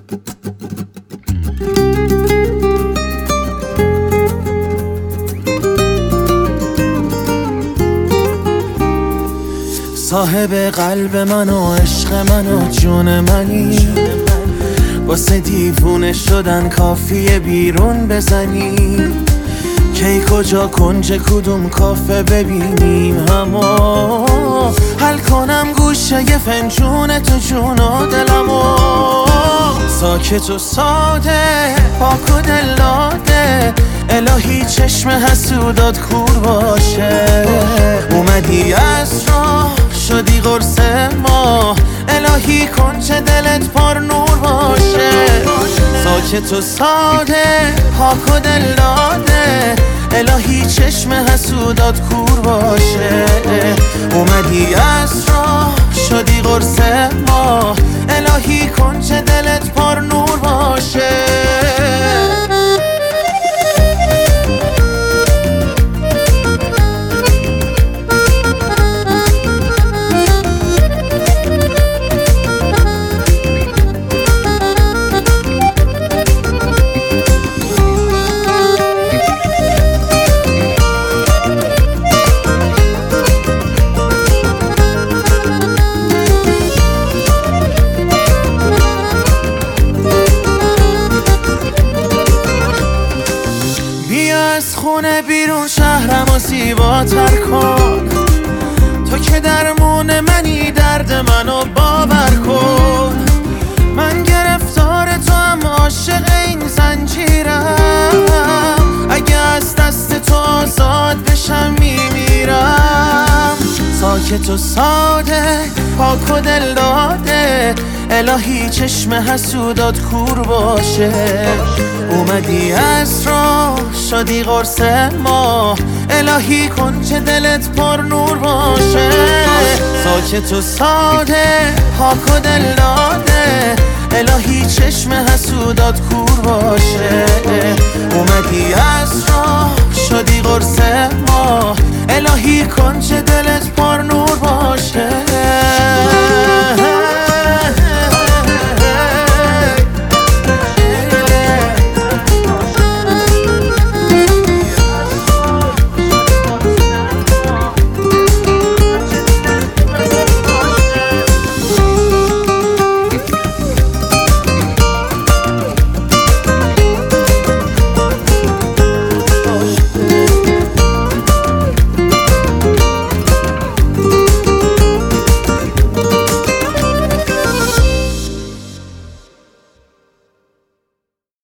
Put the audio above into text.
صاحب قلب من و عشق من و جون منی، واسه دیوونه شدن کافیه بیرون بزنی. کی کجا کنج کدوم کافه ببینیم همو، حل کنم گوشه ی فنجون تو جون و دلمو. ساکت و ساده پاک و دلاده، الهی چشم حسودات کور باشه. اومدی از راه شدی قرص ما، الهی کنج دلت پر نور باشه. ساکت و ساده پاک و دلاده، الهی چشم حسودات کور باشه. اومدی از راه شدی قرص ما، الهی کنج دلت پر نور باشه. از خونه بیرون شهرمو زیباتر کن، تو که درمون منی درد منو باور کن. من گرفتار تو هم عاشق این زنجیرم، اگه از دست تو آزاد بشم میمیرم. ساکت و ساده پاک و دل داده، الهی چشم حسودات کور باشه. اومدی از راه شدی قرص ما، الهی کنج دلت پر نور باشه. ساکت و ساده پاک و دل داده، الهی چشم حسودات کور باشه. اومدی از راه شدی قرص ما، الهی کنج دلت پر نور باشه.